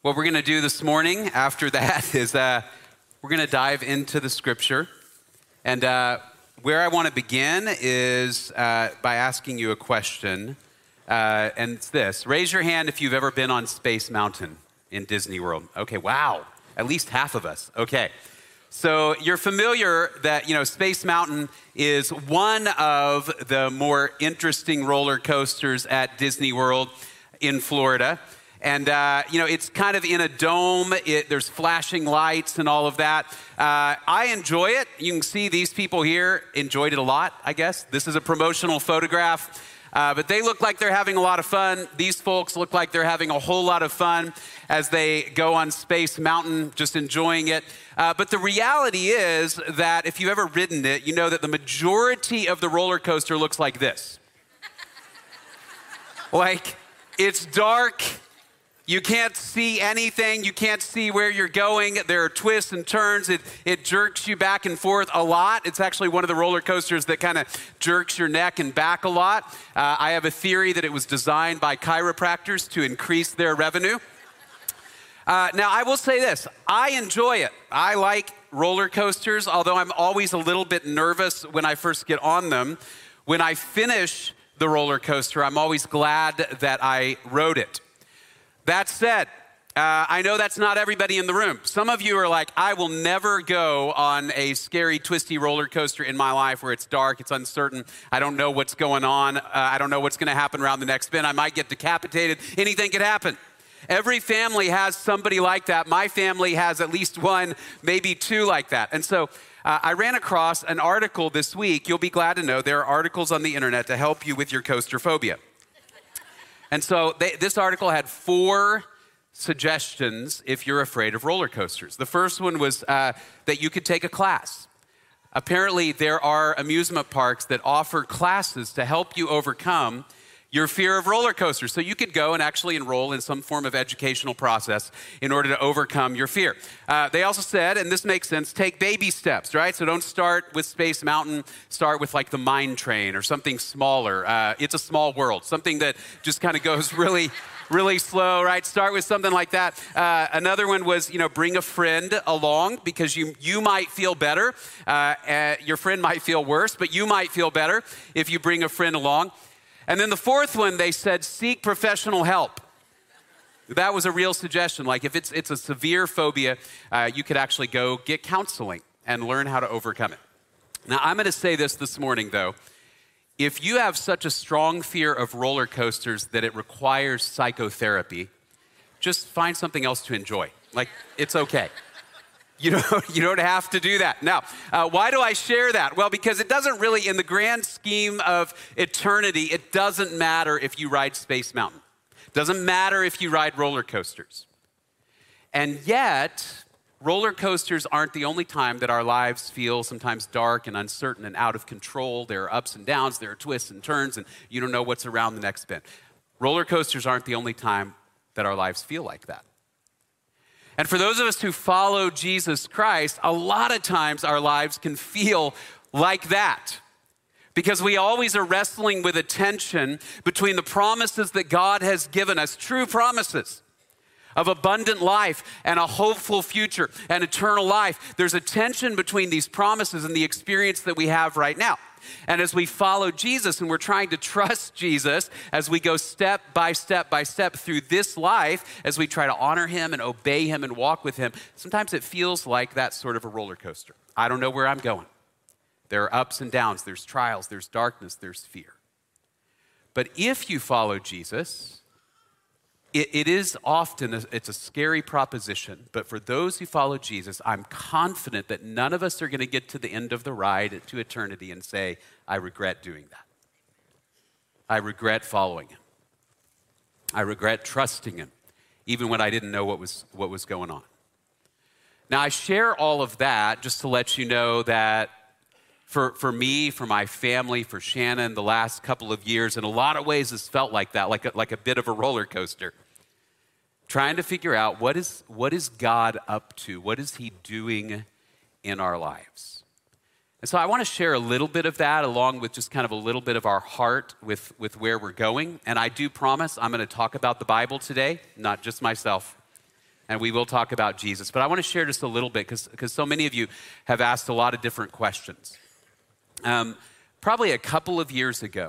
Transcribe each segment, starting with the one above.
What we're going to do this morning after that is we're going to dive into the scripture. And where I want to begin is by asking you a question. And it's this. Raise your hand if you've ever been on Space Mountain in Disney World. Okay, wow. At least half of us. Okay. So you're familiar that, Space Mountain is one of the more interesting roller coasters at Disney World in Florida. And, it's kind of in a dome. There's flashing lights and all of that. I enjoy it. You can see these people here enjoyed it a lot, I guess. This is a promotional photograph. But they look like they're having a lot of fun. These folks look like they're having a whole lot of fun as they go on Space Mountain, just enjoying it. But the reality is that if you've ever ridden it, you know that the majority of the roller coaster looks like this. Like, it's dark. You can't see anything. You can't see where you're going. There are twists and turns. It jerks you back and forth a lot. It's actually one of the roller coasters that kind of jerks your neck and back a lot. I have a theory that it was designed by chiropractors to increase their revenue. Now, I will say this. I enjoy it. I like roller coasters, although I'm always a little bit nervous when I first get on them. When I finish the roller coaster, I'm always glad that I rode it. That said, I know that's not everybody in the room. Some of you are like, I will never go on a scary, twisty roller coaster in my life where it's dark, it's uncertain. I don't know what's going on. I don't know what's going to happen around the next spin. I might get decapitated. Anything could happen. Every family has somebody like that. My family has at least one, maybe two like that. And so I ran across an article this week. You'll be glad to know there are articles on the internet to help you with your coaster phobia. And so this article had 4 suggestions if you're afraid of roller coasters. The first one was that you could take a class. Apparently, there are amusement parks that offer classes to help you overcome your fear of roller coasters. So you could go and actually enroll in some form of educational process in order to overcome your fear. They also said, and this makes sense, take baby steps, right? So don't start with Space Mountain, start with like the Mine Train or something smaller. It's a Small World, something that just kind of goes really slow, right? Start with something like that. Another one was, bring a friend along because you might feel better. Your friend might feel worse, but you might feel better if you bring a friend along. And then the fourth one, they said, seek professional help. That was a real suggestion. Like if it's a severe phobia, you could actually go get counseling and learn how to overcome it. Now, I'm going to say this morning, though. If you have such a strong fear of roller coasters that it requires psychotherapy, just find something else to enjoy. Like, it's okay. You don't have to do that. Now, why do I share that? Well, because it doesn't really, in the grand scheme of eternity, it doesn't matter if you ride Space Mountain. It doesn't matter if you ride roller coasters. And yet, roller coasters aren't the only time that our lives feel sometimes dark and uncertain and out of control. There are ups and downs, there are twists and turns, and you don't know what's around the next bend. Roller coasters aren't the only time that our lives feel like that. And for those of us who follow Jesus Christ, a lot of times our lives can feel like that because we always are wrestling with a tension between the promises that God has given us, true promises of abundant life and a hopeful future and eternal life. There's a tension between these promises and the experience that we have right now. And as we follow Jesus and we're trying to trust Jesus as we go step by step by step through this life, as we try to honor him and obey him and walk with him, sometimes it feels like that sort of a roller coaster. I don't know where I'm going. There are ups and downs, there's trials, there's darkness, there's fear. But if you follow Jesus, it is often, it's a scary proposition, but for those who follow Jesus, I'm confident that none of us are going to get to the end of the ride to eternity and say, I regret doing that. I regret following him. I regret trusting him, even when I didn't know what was going on. Now, I share all of that just to let you know that for me, for my family, for Shannon, the last couple of years, in a lot of ways, it's felt like that, like a bit of a roller coaster. Trying to figure out what is God up to? What is he doing in our lives? And so I want to share a little bit of that along with just kind of a little bit of our heart with where we're going. And I do promise I'm going to talk about the Bible today, not just myself. and we will talk about Jesus. But I want to share just a little bit because so many of you have asked a lot of different questions. Probably a couple of years ago,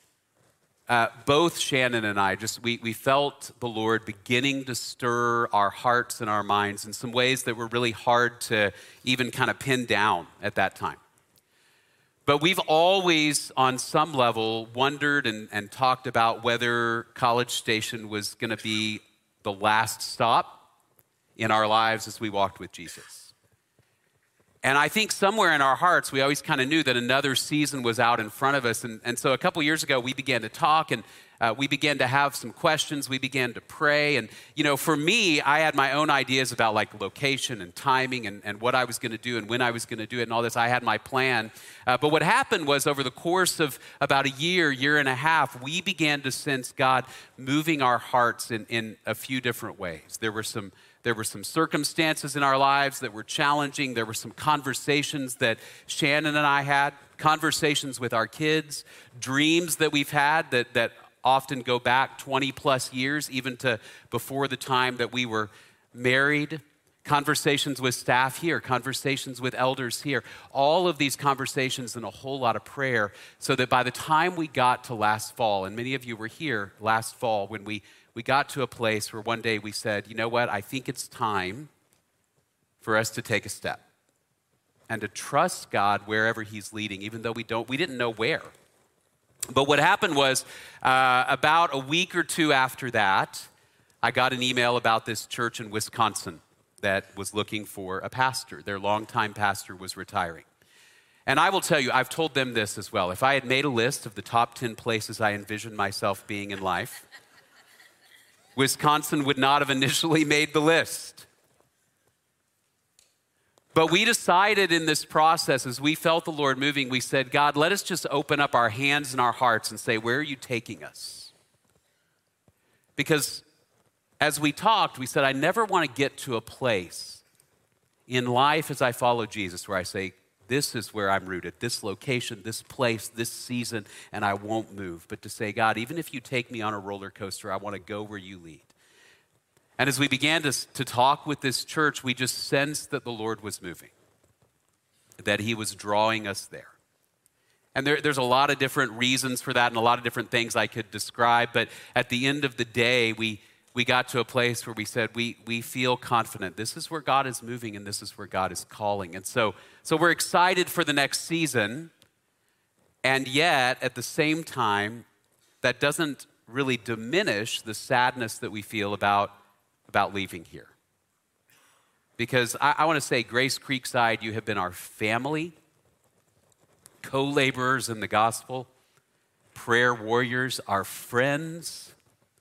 both Shannon and I, we felt the Lord beginning to stir our hearts and our minds in some ways that were really hard to even kind of pin down at that time. But we've always, on some level, wondered and talked about whether College Station was going to be the last stop in our lives as we walked with Jesus. And I think somewhere in our hearts, we always kind of knew that another season was out in front of us. And so a couple years ago, we began to talk, and we began to have some questions. We began to pray. And, for me, I had my own ideas about like location and timing and what I was going to do and when I was going to do it and all this. I had my plan. But what happened was over the course of about a year and a half, we began to sense God moving our hearts in a few different ways. There were some circumstances in our lives that were challenging. There were some conversations that Shannon and I had, conversations with our kids, dreams that we've had that often go back 20 plus years, even to before the time that we were married, conversations with staff here, conversations with elders here, all of these conversations and a whole lot of prayer, so that by the time we got to last fall, and many of you were here last fall when we got to a place where one day we said, you know what, I think it's time for us to take a step and to trust God wherever he's leading, even though we didn't know where. But what happened was about a week or two after that, I got an email about this church in Wisconsin that was looking for a pastor. Their longtime pastor was retiring. And I will tell you, I've told them this as well. If I had made a list of the top 10 places I envisioned myself being in life, Wisconsin would not have initially made the list. But we decided in this process, as we felt the Lord moving, we said, God, let us just open up our hands and our hearts and say, where are you taking us? Because as we talked, we said, I never want to get to a place in life as I follow Jesus where I say, this is where I'm rooted, this location, this place, this season, and I won't move. But to say, God, even if you take me on a roller coaster, I want to go where you lead. And as we began to talk with this church, we just sensed that the Lord was moving, that he was drawing us there. And there's a lot of different reasons for that and a lot of different things I could describe. But at the end of the day, we got to a place where we said, we feel confident. This is where God is moving and this is where God is calling. And so we're excited for the next season. And yet, at the same time, that doesn't really diminish the sadness that we feel about leaving here. Because I want to say, Grace Creekside, you have been our family, co-laborers in the gospel, prayer warriors, our friends.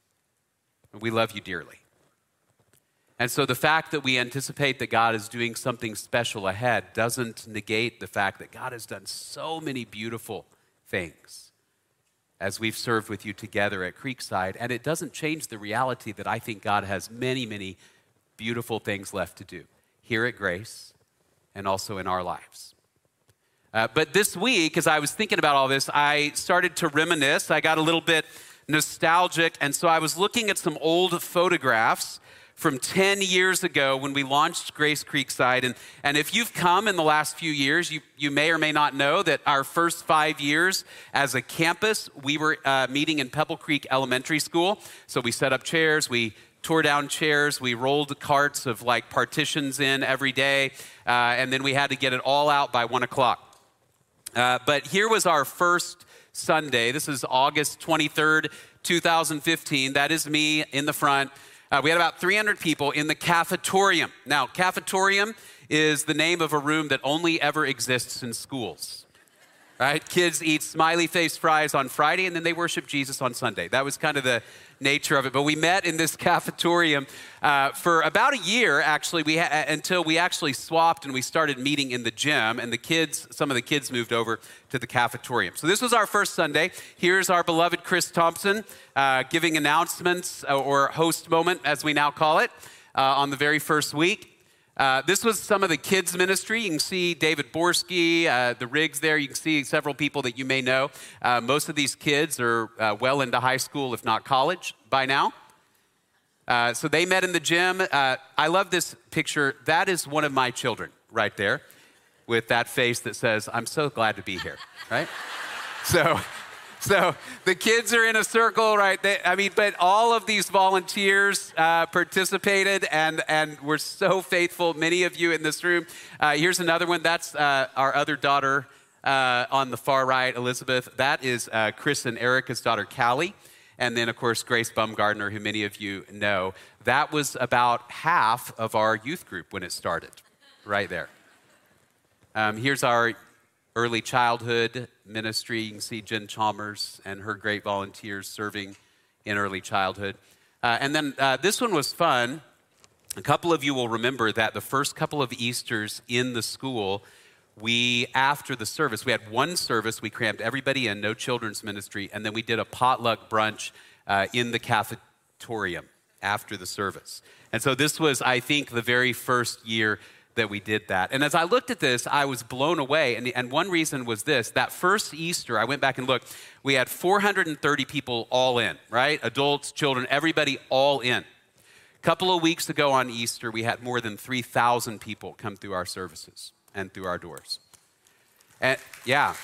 We love you dearly. And so the fact that we anticipate that God is doing something special ahead doesn't negate the fact that God has done so many beautiful things as we've served with you together at Creekside. And it doesn't change the reality that I think God has many, many beautiful things left to do here at Grace and also in our lives. But this week, as I was thinking about all this, I started to reminisce. I got a little bit nostalgic, and so I was looking at some old photographs from 10 years ago when we launched Grace Creekside. And if you've come in the last few years, you may or may not know that our first 5 years as a campus, we were meeting in Pebble Creek Elementary School. So we set up chairs, we tore down chairs, we rolled carts of like partitions in every day, and then we had to get it all out by 1 o'clock. But here was our first Sunday. This is August 23rd, 2015. That is me in the front. We had about 300 people in the cafetorium. Now, cafetorium is the name of a room that only ever exists in schools, right? Kids eat smiley face fries on Friday, and then they worship Jesus on Sunday. That was kind of the nature of it. But we met in this cafetorium for about a year, actually, until we actually swapped and we started meeting in the gym, and some of the kids moved over to the cafetorium. So this was our first Sunday. Here's our beloved Chris Thompson giving announcements, or host moment, as we now call it, on the very first week. This was some of the kids' ministry. You can see David Borski, the rigs there. You can see several people that you may know. Most of these kids are well into high school, if not college, by now. So they met in the gym. I love this picture. That is one of my children right there with that face that says, I'm so glad to be here, right? So the kids are in a circle, right? But all of these volunteers participated and were so faithful. Many of you in this room. Here's another one. That's our other daughter on the far right, Elizabeth. That is Chris and Erica's daughter, Callie. And then, of course, Grace Bumgardner, who many of you know. That was about half of our youth group when it started, right there. Here's our early childhood ministry. You can see Jen Chalmers and her great volunteers serving in early childhood. And then this one was fun. A couple of you will remember that the first couple of Easters in the school, after the service, we had one service, we crammed everybody in, no children's ministry, and then we did a potluck brunch in the cafetorium after the service. And so this was, I think, the very first year that we did that. And as I looked at this, I was blown away. And one reason was this. That first Easter, I went back and looked, we had 430 people all in, right? Adults, children, everybody all in. A couple of weeks ago on Easter, we had more than 3,000 people come through our services and through our doors. And yeah.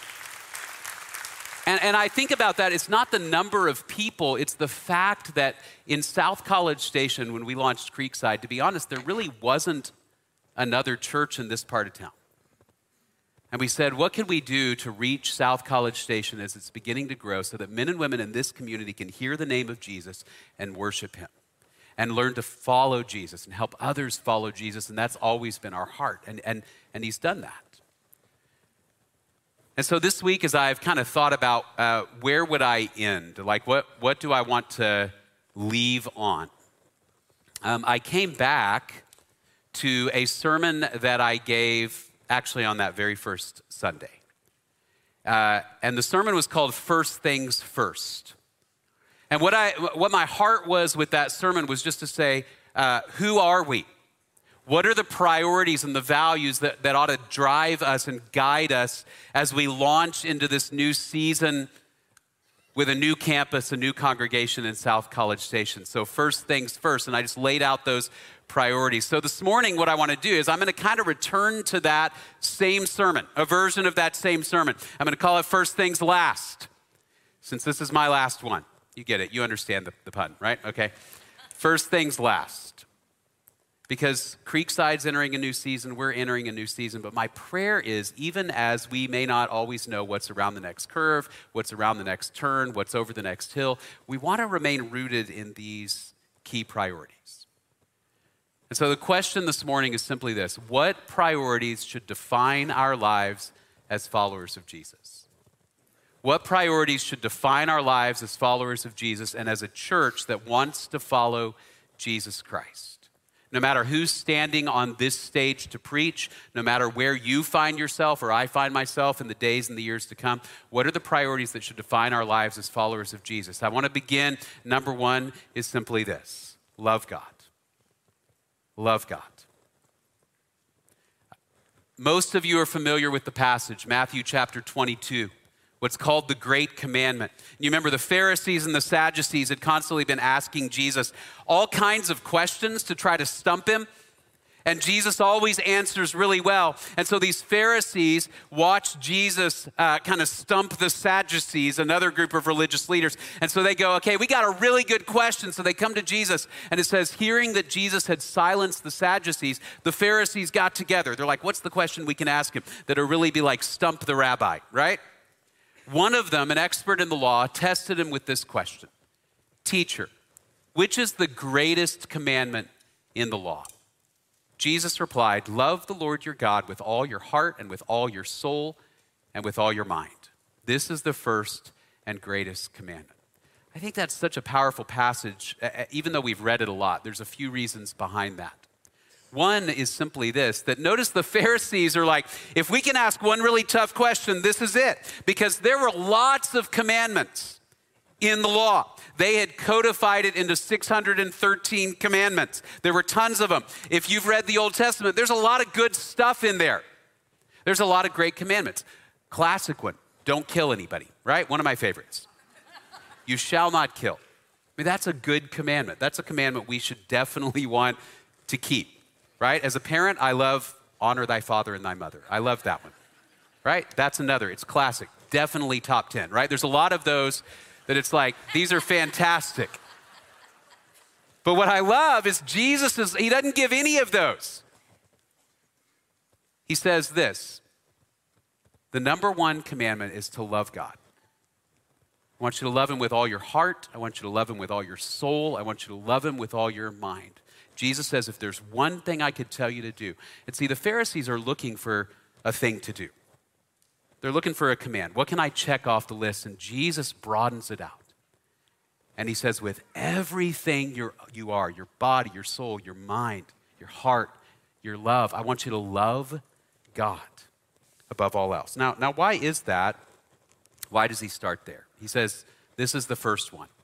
And I think about that, it's not the number of people, it's the fact that in South College Station, when we launched Creekside, to be honest, there really wasn't another church in this part of town. And we said, what can we do to reach South College Station as it's beginning to grow so that men and women in this community can hear the name of Jesus and worship him and learn to follow Jesus and help others follow Jesus. And that's always been our heart. And he's done that. And so this week, as I've kind of thought about where would I end? Like, what do I want to leave on? I came back to a sermon that I gave actually on that very first Sunday. And the sermon was called First Things First. And what my heart was with that sermon was just to say, who are we? What are the priorities and the values that ought to drive us and guide us as we launch into this new season with a new campus, a new congregation in South College Station? So first things first, and I just laid out those priorities. So this morning, what I want to do is I'm going to kind of return to that same sermon, a version of that same sermon. I'm going to call it First Things Last, since this is my last one. You get it. You understand the pun, right? Okay. First things last. Because Creekside's entering a new season, we're entering a new season. But my prayer is, even as we may not always know what's around the next curve, what's around the next turn, what's over the next hill, we want to remain rooted in these key priorities. And so the question this morning is simply this: what priorities should define our lives as followers of Jesus? What priorities should define our lives as followers of Jesus and as a church that wants to follow Jesus Christ? No matter who's standing on this stage to preach, no matter where you find yourself or I find myself in the days and the years to come, what are the priorities that should define our lives as followers of Jesus? I want to begin. Number one is simply this: love God. Love God. Most of you are familiar with the passage, Matthew chapter 22. What's called the Great Commandment. You remember the Pharisees and the Sadducees had constantly been asking Jesus all kinds of questions to try to stump him. And Jesus always answers really well. And so these Pharisees watch Jesus kind of stump the Sadducees, another group of religious leaders. And so they go, okay, we got a really good question. So they come to Jesus, and it says, hearing that Jesus had silenced the Sadducees, the Pharisees got together. They're like, what's the question we can ask him that'll really be like stump the rabbi, right? One of them, an expert in the law, tested him with this question: Teacher, which is the greatest commandment in the law? Jesus replied, love the Lord your God with all your heart and with all your soul and with all your mind. This is the first and greatest commandment. I think that's such a powerful passage, even though we've read it a lot. There's a few reasons behind that. One is simply this, that notice the Pharisees are like, if we can ask one really tough question, this is it. Because there were lots of commandments in the law. They had codified it into 613 commandments. There were tons of them. If you've read the Old Testament, there's a lot of good stuff in there. There's a lot of great commandments. Classic one, don't kill anybody, right? One of my favorites. You shall not kill. mean, that's a good commandment. That's a commandment we should definitely want to keep, right? As a parent, I love honor thy father and thy mother. I love that one, right? That's another. It's classic. Definitely top 10, right? There's a lot of those that it's like, these are fantastic. But what I love is he doesn't give any of those. He says this, the number one commandment is to love God. I want you to love him with all your heart. I want you to love him with all your soul. I want you to love him with all your mind. Jesus says, if there's one thing I could tell you to do, and see, the Pharisees are looking for a thing to do. They're looking for a command. What can I check off the list? And Jesus broadens it out. And he says, with everything you are, your body, your soul, your mind, your heart, your love, I want you to love God above all else. Now, why is that? Why does he start there? He says, this is the first one.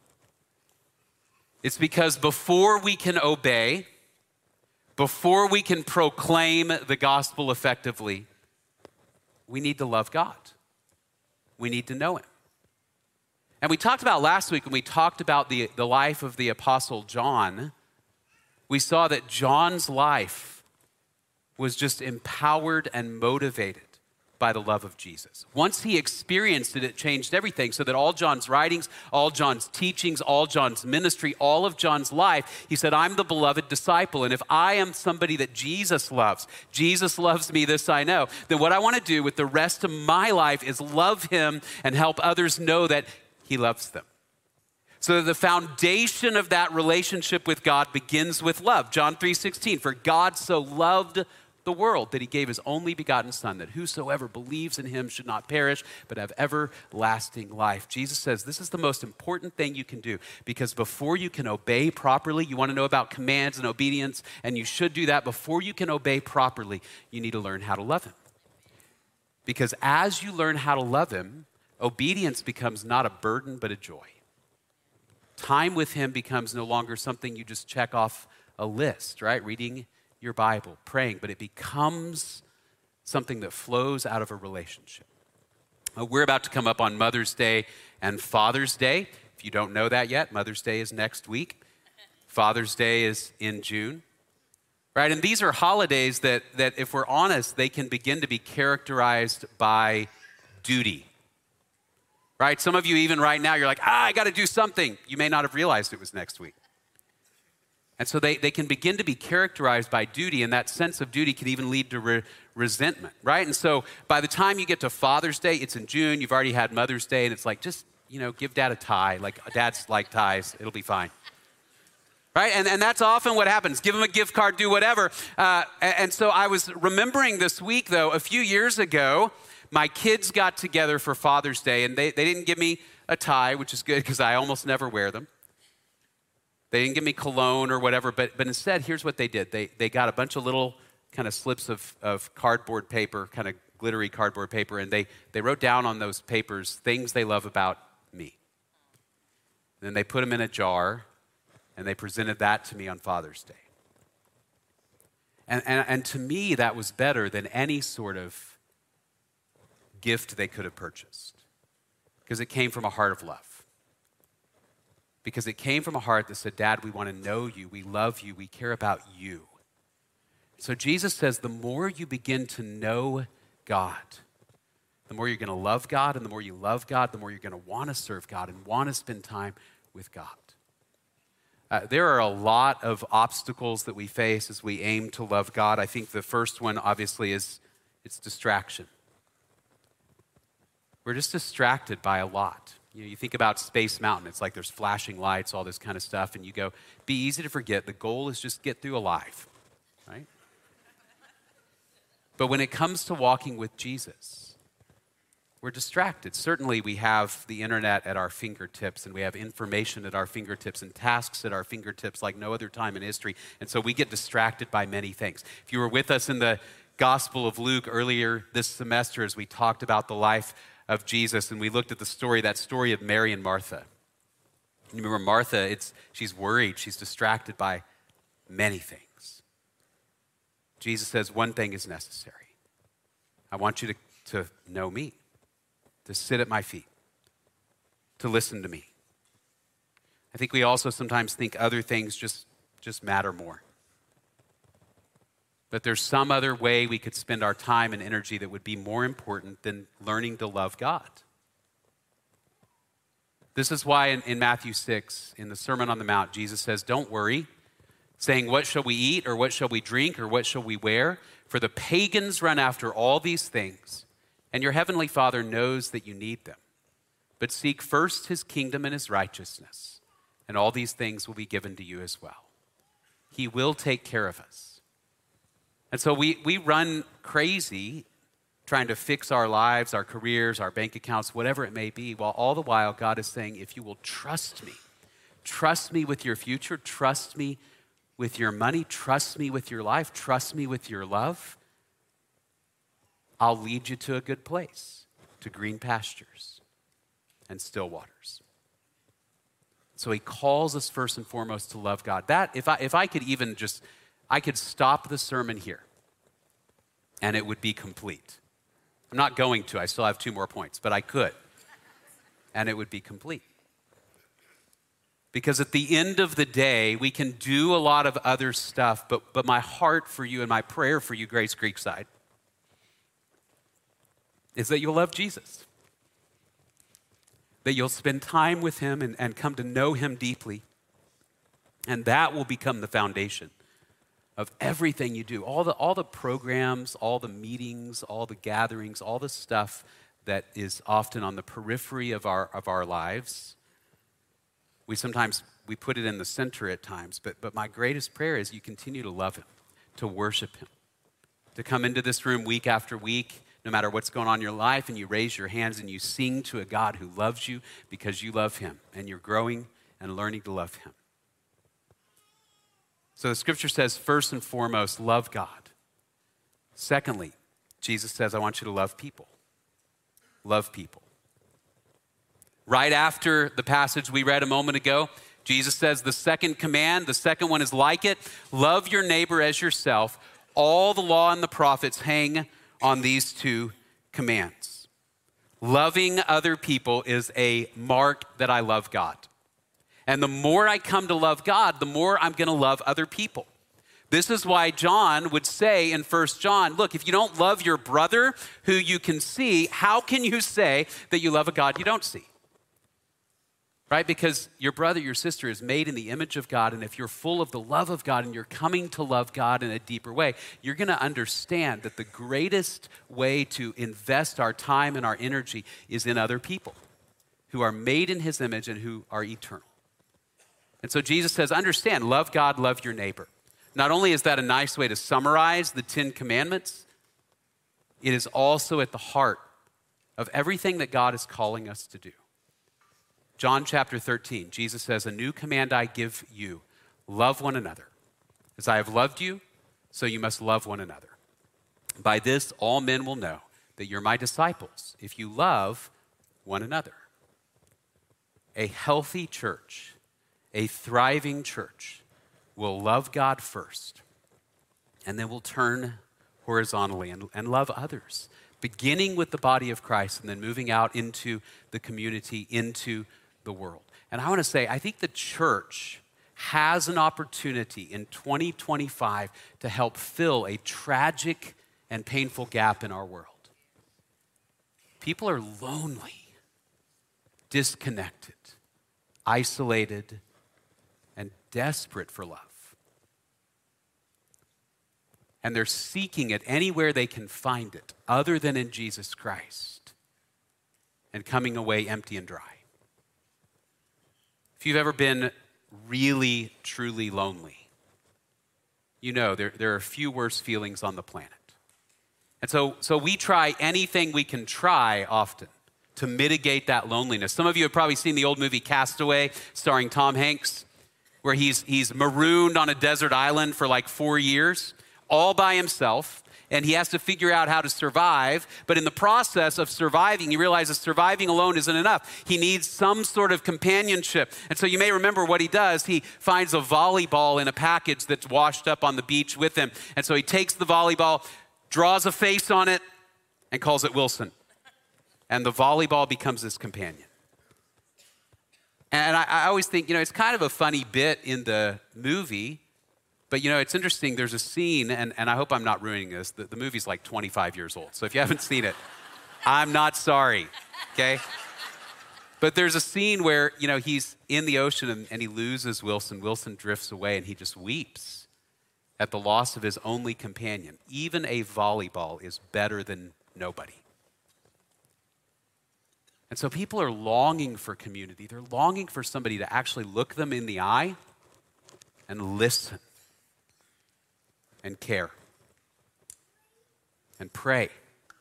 It's because before we can obey, before we can proclaim the gospel effectively, we need to love God. We need to know him. And we talked about last week when we talked about the life of the Apostle John, we saw that John's life was just empowered and motivated by the love of Jesus. Once he experienced it, it changed everything, so that all John's writings, all John's teachings, all John's ministry, all of John's life, he said, I'm the beloved disciple, and if I am somebody that Jesus loves me, this I know, then what I want to do with the rest of my life is love him and help others know that he loves them. So the foundation of that relationship with God begins with love. John 3:16, for God so loved the world that he gave his only begotten son, that whosoever believes in him should not perish, but have everlasting life. Jesus says this is the most important thing you can do, because before you can obey properly, you want to know about commands and obedience, and you should do that. Before you can obey properly, you need to learn how to love him. Because as you learn how to love him, obedience becomes not a burden, but a joy. Time with him becomes no longer something you just check off a list, right? Reading your Bible, praying, but it becomes something that flows out of a relationship. We're about to come up on Mother's Day and Father's Day. If you don't know that yet, Mother's Day is next week. Father's Day is in June, right? And these are holidays that if we're honest, they can begin to be characterized by duty, right? Some of you even right now, you're like, I got to do something. You may not have realized it was next week. And so they can begin to be characterized by duty, and that sense of duty can even lead to resentment, right? And so by the time you get to Father's Day, it's in June, you've already had Mother's Day, and it's like, just, give dad a tie. Like, dads like ties, it'll be fine. Right? And that's often what happens. Give him a gift card, do whatever. And so I was remembering this week, though, a few years ago, my kids got together for Father's Day, and they didn't give me a tie, which is good because I almost never wear them. They didn't give me cologne or whatever, but instead, here's what they did. They got a bunch of little kind of slips of cardboard paper, kind of glittery cardboard paper, and they wrote down on those papers things they love about me. And then they put them in a jar, and they presented that to me on Father's Day. And to me, that was better than any sort of gift they could have purchased, because it came from a heart of love. Because it came from a heart that said, Dad, we want to know you, we love you, we care about you. So Jesus says the more you begin to know God, the more you're going to love God, and the more you love God, the more you're going to want to serve God and want to spend time with God. There are a lot of obstacles that we face as we aim to love God. I think the first one, obviously, is it's distraction. We're just distracted by a lot. You think about Space Mountain. It's like there's flashing lights, all this kind of stuff, and you go, be easy to forget. The goal is just get through alive, right? But when it comes to walking with Jesus, we're distracted. Certainly, we have the internet at our fingertips, and we have information at our fingertips and tasks at our fingertips like no other time in history, and so we get distracted by many things. If you were with us in the Gospel of Luke earlier this semester as we talked about the life of Jesus, and we looked at that story of Mary and Martha. You remember Martha, she's worried, she's distracted by many things. Jesus says one thing is necessary. I want you to know me, to sit at my feet, to listen to me. I think we also sometimes think other things just matter more. But there's some other way we could spend our time and energy that would be more important than learning to love God. This is why in Matthew 6, in the Sermon on the Mount, Jesus says, don't worry, saying, what shall we eat, or what shall we drink, or what shall we wear? For the pagans run after all these things, and your heavenly Father knows that you need them. But seek first his kingdom and his righteousness, and all these things will be given to you as well. He will take care of us. And so we run crazy trying to fix our lives, our careers, our bank accounts, whatever it may be, while all the while God is saying, if you will trust me with your future, trust me with your money, trust me with your life, trust me with your love, I'll lead you to a good place, to green pastures and still waters. So he calls us first and foremost to love God. That, if I could even just, I could stop the sermon here and it would be complete. I'm not going to, I still have 2 more points, but I could. And it would be complete. Because at the end of the day, we can do a lot of other stuff, but my heart for you and my prayer for you, Grace Creekside, is that you'll love Jesus. That you'll spend time with him and come to know him deeply. And that will become the foundation of everything you do. All the programs, all the meetings, all the gatherings, all the stuff that is often on the periphery of our lives. We put it in the center at times, but my greatest prayer is you continue to love him, to worship him, to come into this room week after week, no matter what's going on in your life, and you raise your hands and you sing to a God who loves you because you love him, and you're growing and learning to love him. So the scripture says, first and foremost, love God. Secondly, Jesus says, I want you to love people. Love people. Right after the passage we read a moment ago, Jesus says the second command, the second one is like it, love your neighbor as yourself. All the law and the prophets hang on these 2 commands. Loving other people is a mark that I love God. And the more I come to love God, the more I'm going to love other people. This is why John would say in 1 John, look, if you don't love your brother who you can see, how can you say that you love a God you don't see? Right? Because your brother, your sister is made in the image of God, and if you're full of the love of God and you're coming to love God in a deeper way, you're going to understand that the greatest way to invest our time and our energy is in other people who are made in his image and who are eternal. And so Jesus says, understand, love God, love your neighbor. Not only is that a nice way to summarize the 10 commandments, it is also at the heart of everything that God is calling us to do. John chapter 13, Jesus says, a new command I give you, love one another. As I have loved you, so you must love one another. By this, all men will know that you're my disciples, if you love one another. A healthy church, a thriving church, will love God first, and then will turn horizontally and love others, beginning with the body of Christ and then moving out into the community, into the world. And I want to say, I think the church has an opportunity in 2025 to help fill a tragic and painful gap in our world. People are lonely, disconnected, isolated, and desperate for love. And they're seeking it anywhere they can find it, other than in Jesus Christ, and coming away empty and dry. If you've ever been really, truly lonely, you know there are few worse feelings on the planet. And so we try anything we can try often to mitigate that loneliness. Some of you have probably seen the old movie Castaway, starring Tom Hanks, where he's marooned on a desert island for like 4 years, all by himself, and he has to figure out how to survive. But in the process of surviving, he realizes surviving alone isn't enough. He needs some sort of companionship. And so you may remember what he does. He finds a volleyball in a package that's washed up on the beach with him. And so he takes the volleyball, draws a face on it, and calls it Wilson. And the volleyball becomes his companion. And I always think, it's kind of a funny bit in the movie, but, it's interesting. There's a scene, and I hope I'm not ruining this. The movie's like 25 years old. So if you haven't seen it, I'm not sorry, okay? But there's a scene where, he's in the ocean and he loses Wilson. Wilson drifts away and he just weeps at the loss of his only companion. Even a volleyball is better than nobody. And so people are longing for community. They're longing for somebody to actually look them in the eye and listen and care and pray.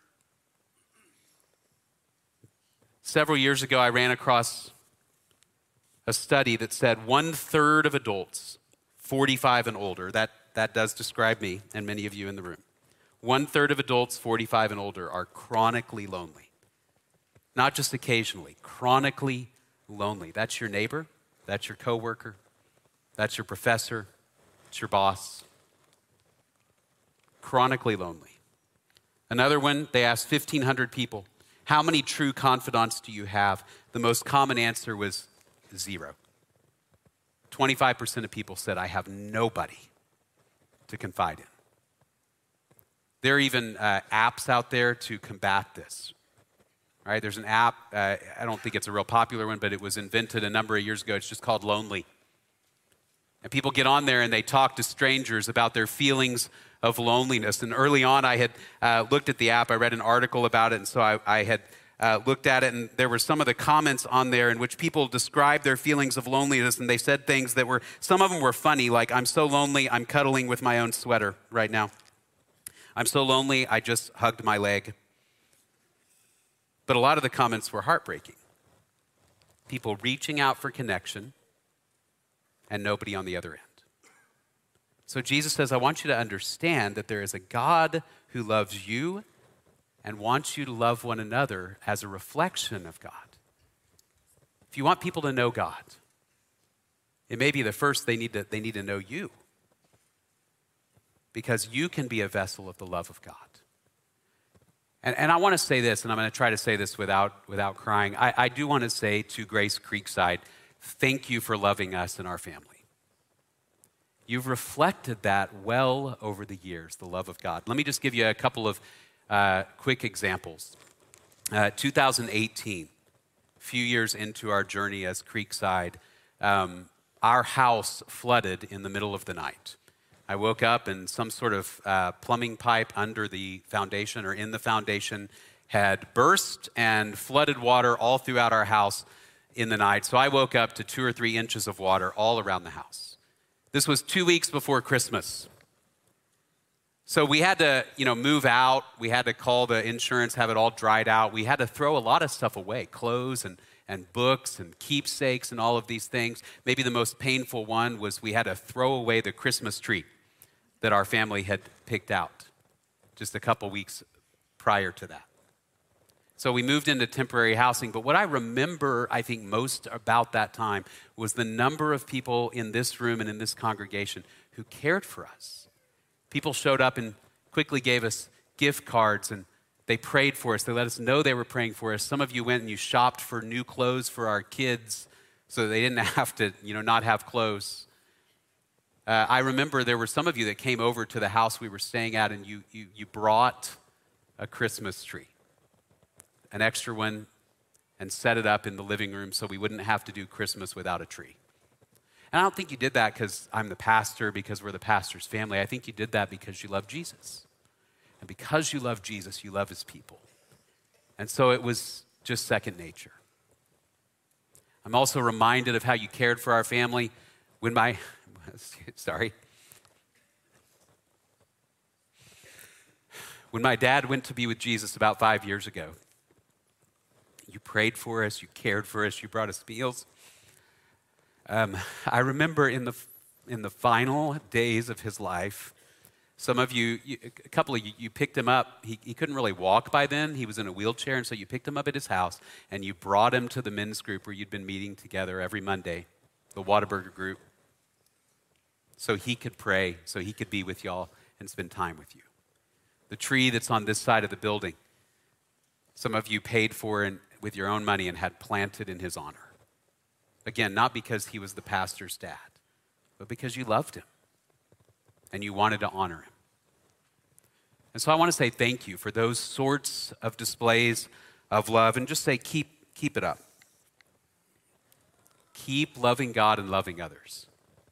Several years ago, I ran across a study that said 1/3 of adults, 45 and older, that does describe me and many of you in the room. 1/3 of adults, 45 and older, are chronically lonely. Not just occasionally, chronically lonely. That's your neighbor, that's your coworker, that's your professor, it's your boss. Chronically lonely. Another one, they asked 1,500 people, how many true confidants do you have? The most common answer was 0. 25% of people said, I have nobody to confide in. There are even apps out there to combat this. All right, there's an app, I don't think it's a real popular one, but it was invented a number of years ago. It's just called Lonely. And people get on there and they talk to strangers about their feelings of loneliness. And early on, I had looked at the app. I read an article about it, and so I had looked at it, and there were some of the comments on there in which people described their feelings of loneliness, and they said things that were, some of them were funny, like, I'm so lonely, I'm cuddling with my own sweater right now. I'm so lonely, I just hugged my leg. But a lot of the comments were heartbreaking. People reaching out for connection and nobody on the other end. So Jesus says, I want you to understand that there is a God who loves you and wants you to love one another as a reflection of God. If you want people to know God, it may be the first they need to know you, because you can be a vessel of the love of God. And I want to say this, and I'm going to try to say this without crying. I do want to say to Grace Creekside, thank you for loving us and our family. You've reflected that well over the years, the love of God. Let me just give you a couple of quick examples. 2018, a few years into our journey as Creekside, our house flooded in the middle of the night. I woke up and some sort of plumbing pipe under the foundation or in the foundation had burst and flooded water all throughout our house in the night. So I woke up to 2 or 3 inches of water all around the house. This was 2 weeks before Christmas. So we had to, move out. We had to call the insurance, have it all dried out. We had to throw a lot of stuff away, clothes and books and keepsakes and all of these things. Maybe the most painful one was we had to throw away the Christmas tree that our family had picked out just a couple weeks prior to that. So we moved into temporary housing, but what I remember, I think, most about that time was the number of people in this room and in this congregation who cared for us. People showed up and quickly gave us gift cards, and they prayed for us. They let us know they were praying for us. Some of you went and you shopped for new clothes for our kids so they didn't have to, not have clothes. I remember there were some of you that came over to the house we were staying at, and you brought a Christmas tree, an extra one, and set it up in the living room so we wouldn't have to do Christmas without a tree. And I don't think you did that because I'm the pastor, because we're the pastor's family. I think you did that because you love Jesus. And because you love Jesus, you love his people. And so it was just second nature. I'm also reminded of how you cared for our family when my dad went to be with Jesus about 5 years ago. You prayed for us, you cared for us, you brought us meals. I remember in the final days of his life, some of you, a couple of you picked him up. He couldn't really walk by then. He was in a wheelchair, and so you picked him up at his house, and you brought him to the men's group where you'd been meeting together every Monday, the Whataburger group, so he could pray, so he could be with y'all and spend time with you. The tree that's on this side of the building, some of you paid for with your own money and had planted in his honor. Again, not because he was the pastor's dad, but because you loved him and you wanted to honor him. And so I want to say thank you for those sorts of displays of love and just say, keep it up. Keep loving God and loving others.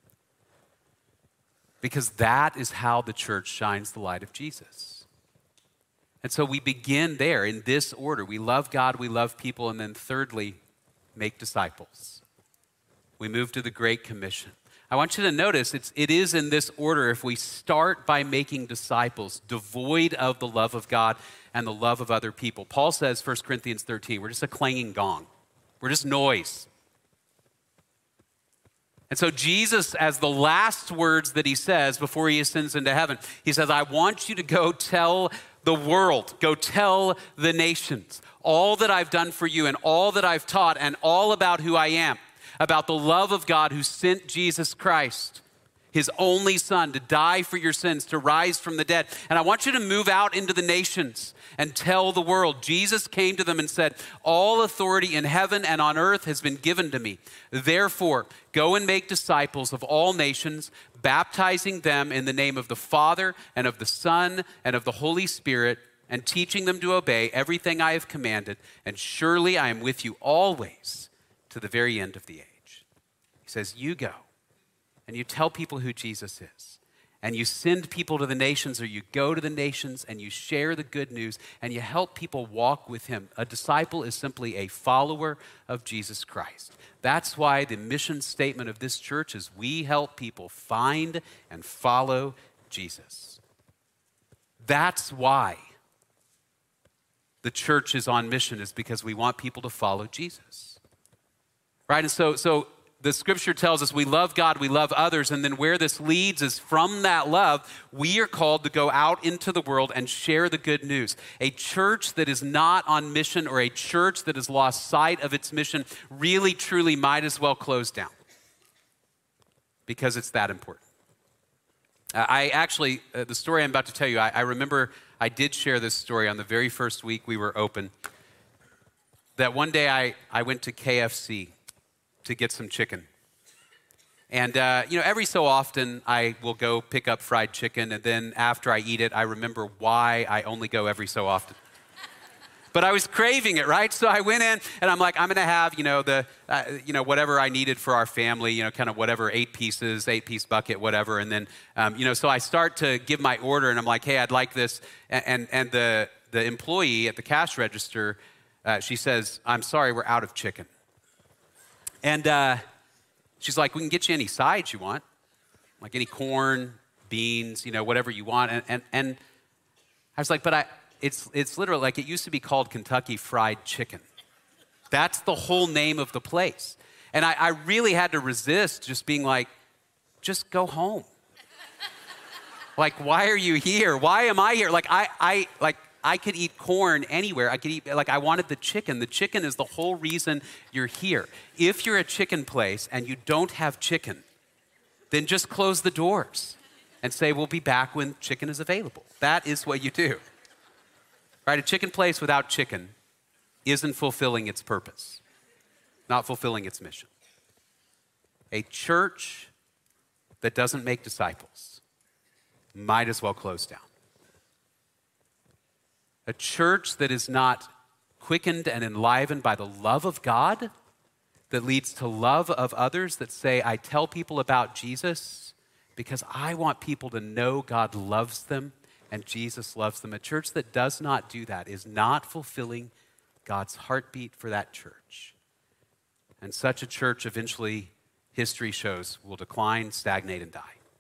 Because that is how the church shines the light of Jesus. And so we begin there in this order. We love God, we love people, and then thirdly, make disciples. We move to the Great Commission. I want you to notice it is in this order. If we start by making disciples devoid of the love of God and the love of other people. Paul says, 1 Corinthians 13, we're just a clanging gong. We're just noise. And so Jesus, as the last words that he says before he ascends into heaven, he says, I want you to go tell the world, go tell the nations all that I've done for you and all that I've taught and all about who I am, about the love of God who sent Jesus Christ, his only son, to die for your sins, to rise from the dead. And I want you to move out into the nations and tell the world. Jesus came to them and said, all authority in heaven and on earth has been given to me. Therefore, go and make disciples of all nations, baptizing them in the name of the Father and of the Son and of the Holy Spirit, and teaching them to obey everything I have commanded. And surely I am with you always to the very end of the age. He says, you go and you tell people who Jesus is. And you send people to the nations, or you go to the nations and you share the good news and you help people walk with him. A disciple is simply a follower of Jesus Christ. That's why the mission statement of this church is we help people find and follow Jesus. That's why the church is on mission, is because we want people to follow Jesus. Right? And so the scripture tells us we love God, we love others, and then where this leads is from that love, we are called to go out into the world and share the good news. A church that is not on mission, or a church that has lost sight of its mission, really, truly might as well close down, because it's that important. I actually, the story I'm about to tell you, I remember I did share this story on the very first week we were open, that one day I went to KFC to get some chicken. And, every so often I will go pick up fried chicken, and then after I eat it, I remember why I only go every so often. But I was craving it, right? So I went in, and I'm like, I'm going to have, whatever I needed for our family, kind of whatever, 8-piece bucket, whatever. And then, so I start to give my order, and I'm like, hey, I'd like this. And the employee at the cash register, she says, I'm sorry, we're out of chicken. And she's like, we can get you any sides you want, like any corn, beans, whatever you want. And I was like, but it's literally like it used to be called Kentucky Fried Chicken. That's the whole name of the place. And I really had to resist just being like, just go home. Like, why are you here? Why am I here? Like, I could eat corn anywhere. I wanted the chicken. The chicken is the whole reason you're here. If you're a chicken place and you don't have chicken, then just close the doors and say, we'll be back when chicken is available. That is what you do. Right? A chicken place without chicken isn't fulfilling its purpose, not fulfilling its mission. A church that doesn't make disciples might as well close down. A church that is not quickened and enlivened by the love of God, that leads to love of others, that say, I tell people about Jesus because I want people to know God loves them and Jesus loves them. A church that does not do that is not fulfilling God's heartbeat for that church. And such a church, eventually, history shows, will decline, stagnate, and die.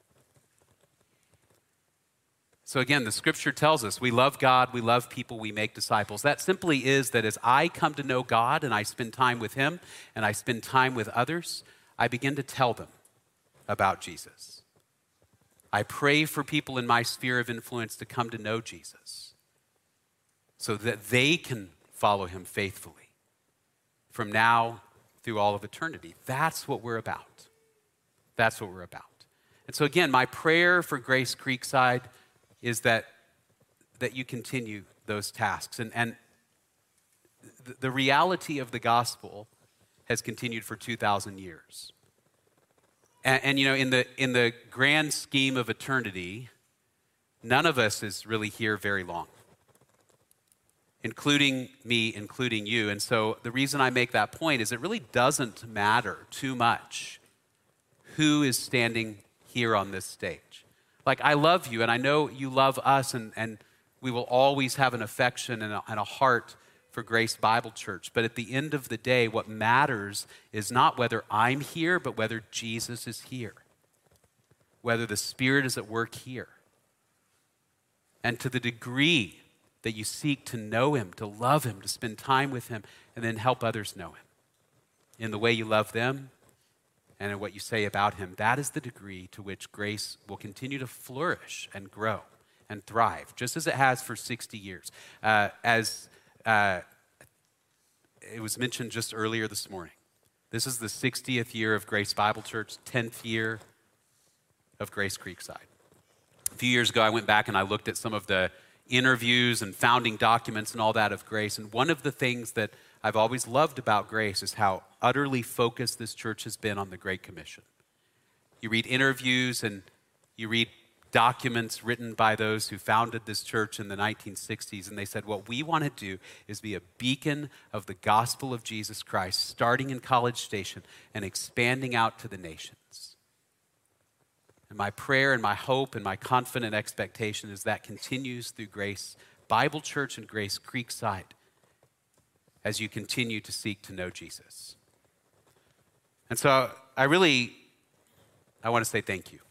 So again, the scripture tells us we love God, we love people, we make disciples. That simply is that as I come to know God and I spend time with him and I spend time with others, I begin to tell them about Jesus. I pray for people in my sphere of influence to come to know Jesus so that they can follow him faithfully from now through all of eternity. That's what we're about. That's what we're about. And so again, my prayer for Grace Creekside is that you continue those tasks. And the reality of the gospel has continued for 2,000 years. And you know, in the grand scheme of eternity, none of us is really here very long, including me, including you. And so the reason I make that point is it really doesn't matter too much who is standing here on this stage. Like, I love you, and I know you love us, and we will always have an affection and a heart for Grace Bible Church. But at the end of the day, what matters is not whether I'm here, but whether Jesus is here, whether the Spirit is at work here. And to the degree that you seek to know him, to love him, to spend time with him, and then help others know him in the way you love them and in what you say about him, that is the degree to which Grace will continue to flourish and grow and thrive, just as it has for 60 years. It was mentioned just earlier this morning. This is the 60th year of Grace Bible Church, 10th year of Grace Creekside. A few years ago, I went back and I looked at some of the interviews and founding documents and all that of Grace. And one of the things that I've always loved about Grace is how utterly focused this church has been on the Great Commission. You read interviews and you read documents written by those who founded this church in the 1960s, and they said, what we want to do is be a beacon of the gospel of Jesus Christ, starting in College Station and expanding out to the nations. And my prayer and my hope and my confident expectation is that continues through Grace Bible Church and Grace Creekside as you continue to seek to know Jesus. And so I want to say thank you.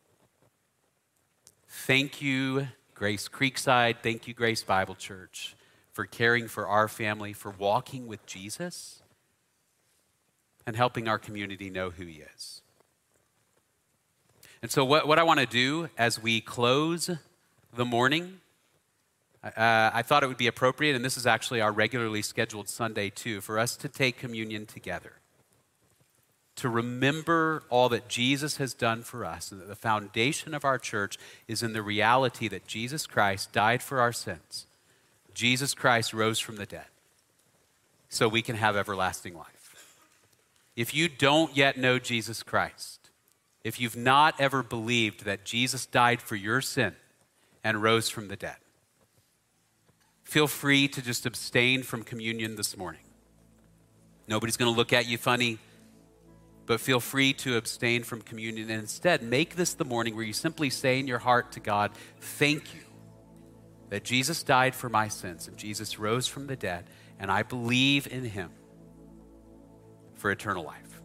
Thank you, Grace Creekside. Thank you, Grace Bible Church, for caring for our family, for walking with Jesus, and helping our community know who he is. And so what I want to do as we close the morning, I thought it would be appropriate, and this is actually our regularly scheduled Sunday too, for us to take communion together, to remember all that Jesus has done for us, and that the foundation of our church is in the reality that Jesus Christ died for our sins. Jesus Christ rose from the dead so we can have everlasting life. If you don't yet know Jesus Christ, if you've not ever believed that Jesus died for your sin and rose from the dead, feel free to just abstain from communion this morning. Nobody's going to look at you funny, but feel free to abstain from communion and instead make this the morning where you simply say in your heart to God, thank you that Jesus died for my sins and Jesus rose from the dead, and I believe in him for eternal life.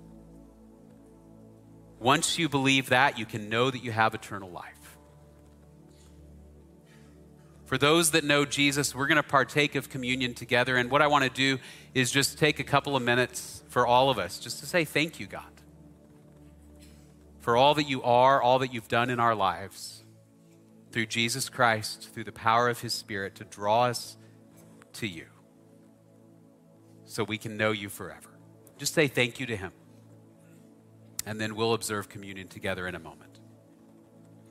Once you believe that, you can know that you have eternal life. For those that know Jesus, we're going to partake of communion together, and what I want to do is just take a couple of minutes for all of us just to say thank you, God, for all that you are, all that you've done in our lives through Jesus Christ, through the power of his Spirit to draw us to you so we can know you forever. Just say thank you to him, and then we'll observe communion together in a moment.